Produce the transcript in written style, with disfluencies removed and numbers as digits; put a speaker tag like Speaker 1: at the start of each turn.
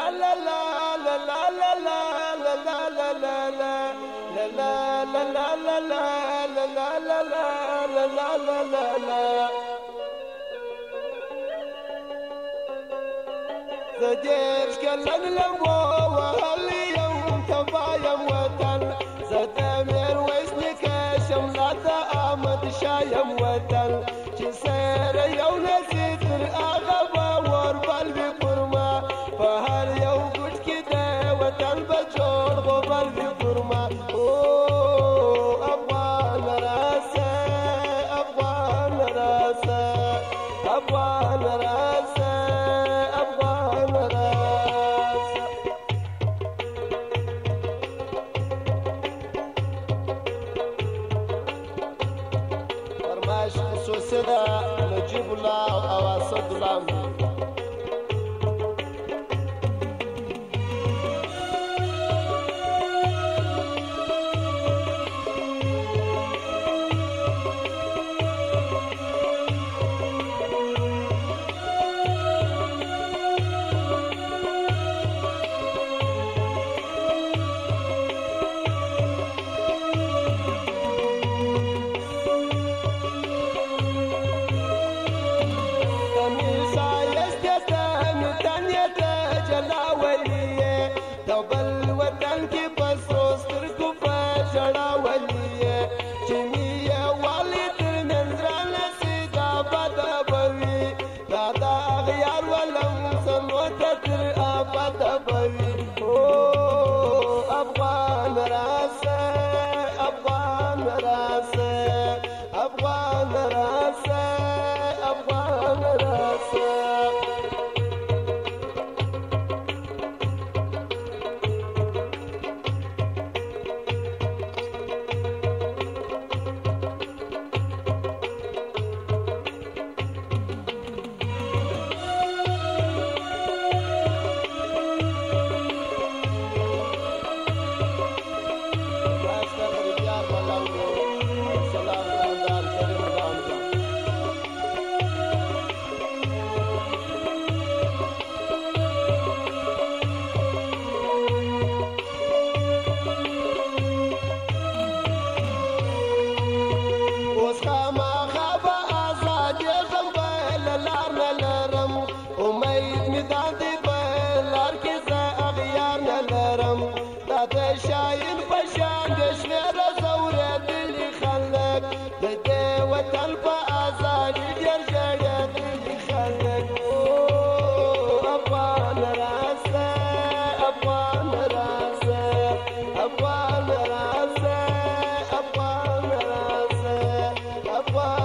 Speaker 1: زديش كلن لمو وهلي يوم تبايم وطن زدمير وزنك شملات آمد شايم وطن جسير يوم نسيتر أغبا وربال بقرما فهر يوم قد كده وطن بجور غبال بقرما أبوان راسه أبوان راسه أبوان راسه خصوصي ده نجيب الله او اسد الله دوبل وطن کی بس روستر کو فجڑا ولیه چمیه والی تر منزران سیدا بدا بوی دادا غیار ولم سنوت تر آبادا بوی افغان راسه افغان راسه افغان راسه افغان راسه شاين بشان دشمير زورة دلي خلق ددي وطن فأزالي جرجايا دلي خلق أبوان راسه أبوان راسه أبوان راسه أبوان راسه أبوان